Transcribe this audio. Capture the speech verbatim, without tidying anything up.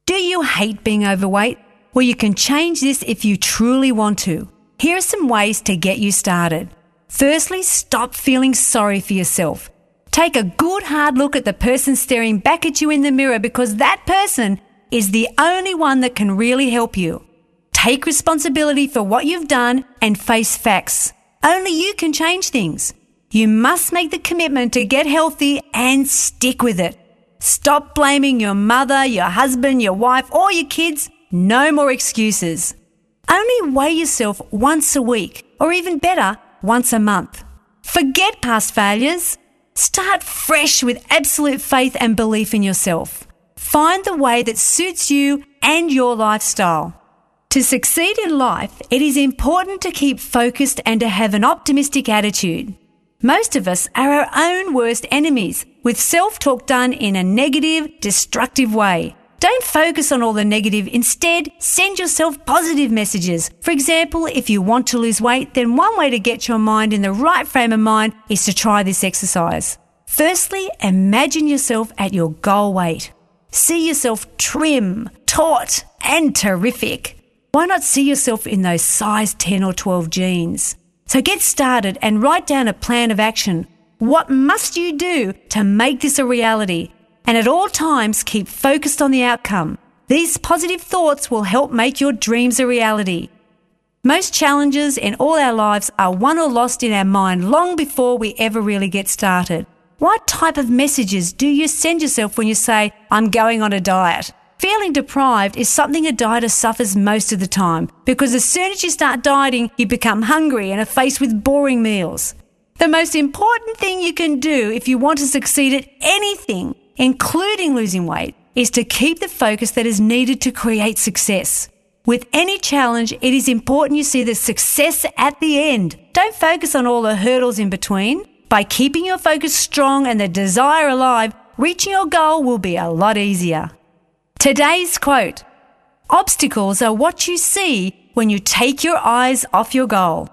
Do you hate being overweight? Well, you can change this if you truly want to. Here are some ways to get you started. Firstly, stop feeling sorry for yourself. Take a good hard look at the person staring back at you in the mirror, because that person is the only one that can really help you. Take responsibility for what you've done and face facts. Only you can change things. You must make the commitment to get healthy and stick with it. Stop blaming your mother, your husband, your wife, or your kids. No more excuses. Only weigh yourself once a week, or even better, once a month. Forget past failures. Start fresh with absolute faith and belief in yourself. Find the way that suits you and your lifestyle. To succeed in life, it is important to keep focused and to have an optimistic attitude. Most of us are our own worst enemies, with self-talk done in a negative, destructive way. Don't focus on all the negative. Instead, send yourself positive messages. For example, if you want to lose weight, then one way to get your mind in the right frame of mind is to try this exercise. Firstly, imagine yourself at your goal weight. See yourself trim, taut, and terrific. Why not see yourself in those size ten or twelve jeans? So get started and write down a plan of action. What must you do to make this a reality? And at all times, keep focused on the outcome. These positive thoughts will help make your dreams a reality. Most challenges in all our lives are won or lost in our mind long before we ever really get started. What type of messages do you send yourself when you say, I'm going on a diet? Feeling deprived is something a dieter suffers most of the time, because as soon as you start dieting, you become hungry and are faced with boring meals. The most important thing you can do if you want to succeed at anything, including losing weight, is to keep the focus that is needed to create success. With any challenge, it is important you see the success at the end. Don't focus on all the hurdles in between. By keeping your focus strong and the desire alive, reaching your goal will be a lot easier. Today's quote: obstacles are what you see when you take your eyes off your goal.